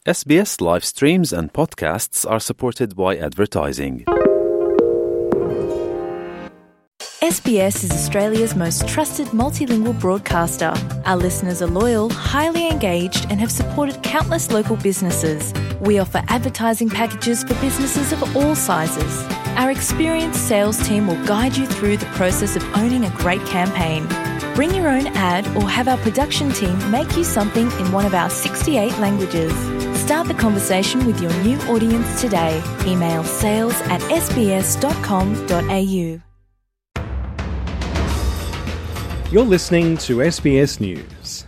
SBS live streams and podcasts are supported by advertising. SBS is Australia's most trusted multilingual broadcaster. Our listeners are loyal, highly engaged and have supported countless local businesses. We offer advertising packages for businesses of all sizes. Our experienced sales team will guide you through the process of owning a great campaign. Bring your own ad or have our production team make you something in one of our 68 languages. Start the conversation with your new audience today. Email sales@sbs.com.au. You're listening to SBS News.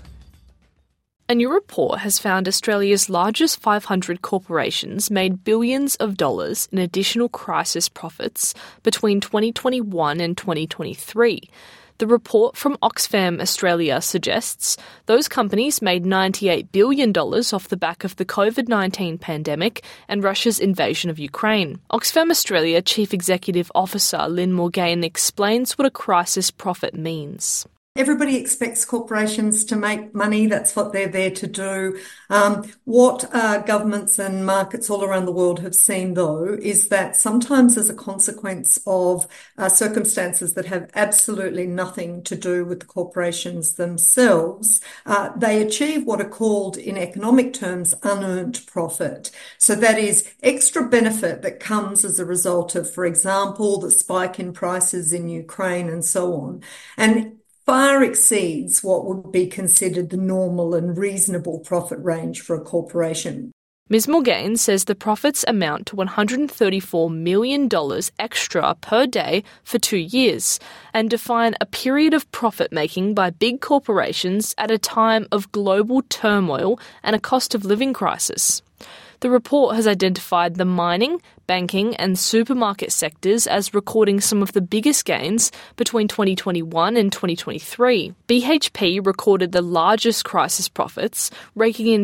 A new report has found Australia's largest 500 corporations made billions of dollars in additional crisis profits between 2021 and 2023. The report from Oxfam Australia suggests those companies made $98 billion off the back of the COVID-19 pandemic and Russia's invasion of Ukraine. Oxfam Australia Chief Executive Officer Lynn Morgain explains what a crisis profit means. Everybody expects corporations to make money. That's what they're there to do. What governments and markets all around the world have seen, though, is that sometimes as a consequence of circumstances that have absolutely nothing to do with the corporations themselves, they achieve what are called, in economic terms, unearned profit. So that is extra benefit that comes as a result of, for example, the spike in prices in Ukraine and so on. And far exceeds what would be considered the normal and reasonable profit range for a corporation. Ms Morgain says the profits amount to $134 million extra per day for 2 years and define a period of profit-making by big corporations at a time of global turmoil and a cost of living crisis. The report has identified the mining, banking and supermarket sectors as recording some of the biggest gains between 2021 and 2023. BHP recorded the largest crisis profits, raking in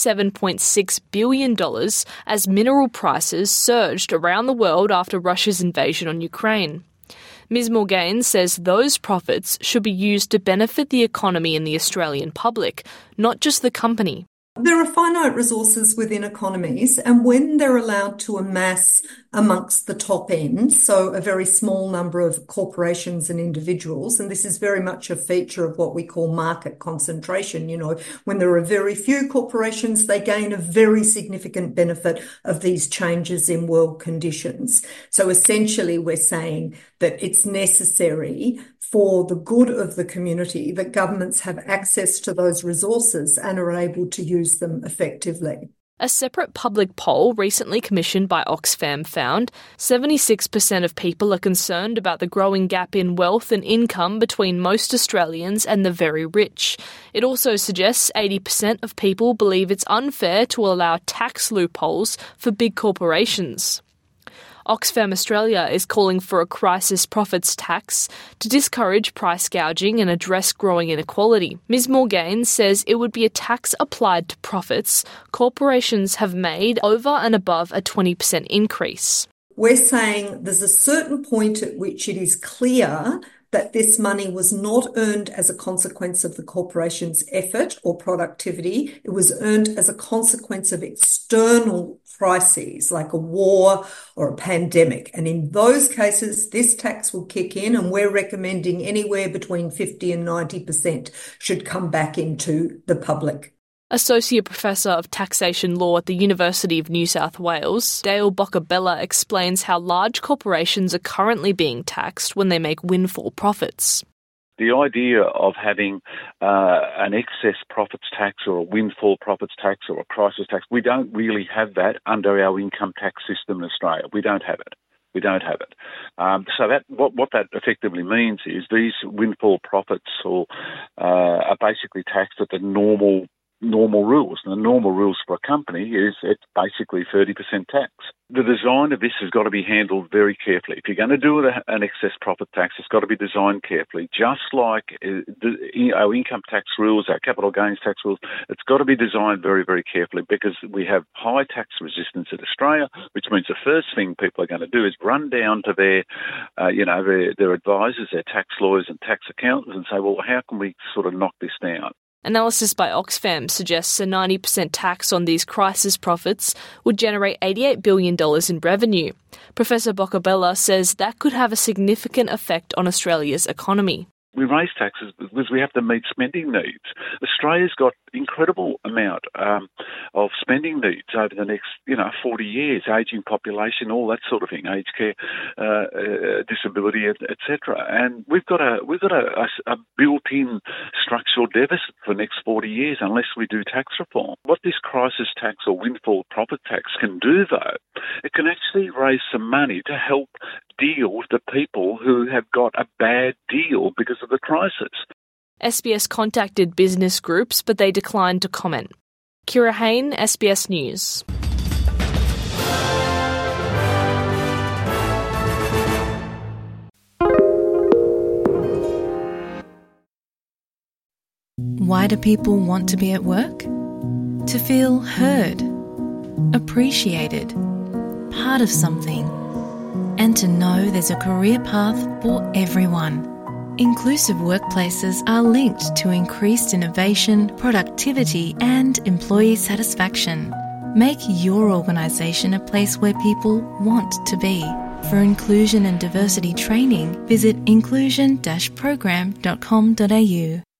$37.6 billion as mineral prices surged around the world after Russia's invasion on Ukraine. Ms Morgain says those profits should be used to benefit the economy and the Australian public, not just the company. There are finite resources within economies, and when they're allowed to amass amongst the top end, so a very small number of corporations and individuals, and this is very much a feature of what we call market concentration. You know, when there are very few corporations, they gain a very significant benefit of these changes in world conditions. So essentially, we're saying that it's necessary for the good of the community that governments have access to those resources and are able to use them effectively. A separate public poll recently commissioned by Oxfam found 76% of people are concerned about the growing gap in wealth and income between most Australians and the very rich. It also suggests 80% of people believe it's unfair to allow tax loopholes for big corporations. Oxfam Australia is calling for a crisis profits tax to discourage price gouging and address growing inequality. Ms Morgain says it would be a tax applied to profits corporations have made over and above a 20% increase. We're saying there's a certain point at which it is clear that this money was not earned as a consequence of the corporation's effort or productivity. It was earned as a consequence of external crises like a war or a pandemic. And in those cases, this tax will kick in, and we're recommending anywhere between 50 and 90% should come back into the public. Associate Professor of Taxation Law at the University of New South Wales, Dale Boccabella explains how large corporations are currently being taxed when they make windfall profits. The idea of having an excess profits tax or a windfall profits tax or a crisis tax, we don't really have that under our income tax system in Australia. We don't have it. So that what that effectively means is these windfall profits are basically taxed at the normal rules. And the normal rules for a company is it's basically 30% tax. The design of this has got to be handled very carefully. If you're going to do an excess profit tax, it's got to be designed carefully. Just like our income tax rules, our capital gains tax rules, it's got to be designed very, very carefully because we have high tax resistance in Australia, which means the first thing people are going to do is run down to their advisors, their tax lawyers and tax accountants and say, well, how can we sort of knock this down? Analysis by Oxfam suggests a 90% tax on these crisis profits would generate $88 billion in revenue. Professor Boccabella says that could have a significant effect on Australia's economy. We raise taxes because we have to meet spending needs. Australia's got incredible amount of spending needs over the next, 40 years, ageing population, all that sort of thing, aged care, disability, etc. And we've got a built-in structural deficit for the next 40 years unless we do tax reform. What this crisis tax or windfall profit tax can do, though, it can actually raise some money to help deal with the people who have got a bad deal because of the crisis. SBS contacted business groups, but they declined to comment. Kira Hain, SBS News. Why do people want to be at work? To feel heard, appreciated, part of something, and to know there's a career path for everyone. Inclusive workplaces are linked to increased innovation, productivity, and employee satisfaction. Make your organisation a place where people want to be. For inclusion and diversity training, visit inclusion-program.com.au.